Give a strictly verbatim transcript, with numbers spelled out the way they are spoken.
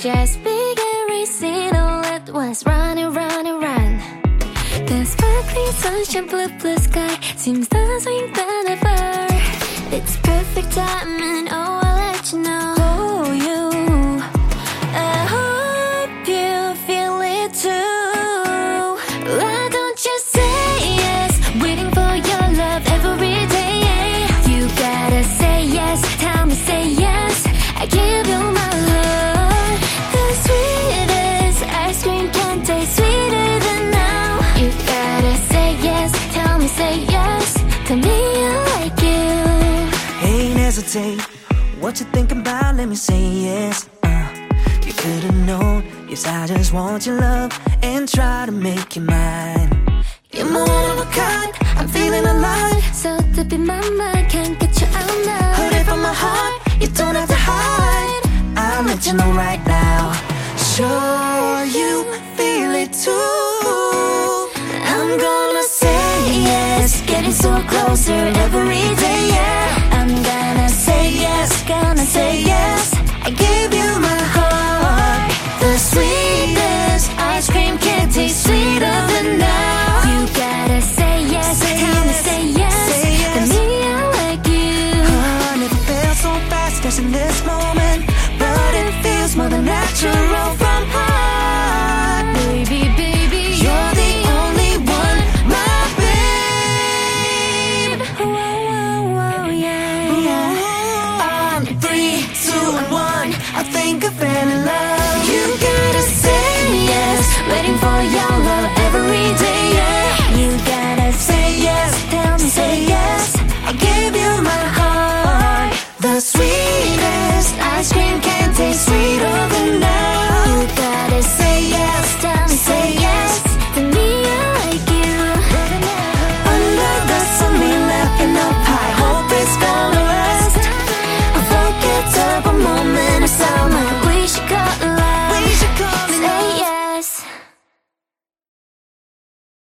just begin racing all at once. Run and run and run. The sparkling sunshine, blue, blue sky seems dazzling than ever. It's perfect timing, oh, I'll let you know. Oh, you, I hope you feel it too. Why don't you say yes? Waiting for your love every day. You gotta say yes, tell me say yes. I give you my heart. The sweetest ice cream can taste sweeter than now. You gotta say yes, tell me say yes. Tell me I like you. Ain't hesitate. What you thinking about? Let me say yes. uh, You could've known. Yes, I just want your love and try to make you mine. You're my one of a kind, I'm feeling alive. So deep in my mind, can't get you out now. Heard it from my heart, you don't have to hide. I'll let you know right now. Sure you feel it too. I'm gonna say yes, getting so closer every day, yeah. I'm gonna say yes, gonna say yes. I give you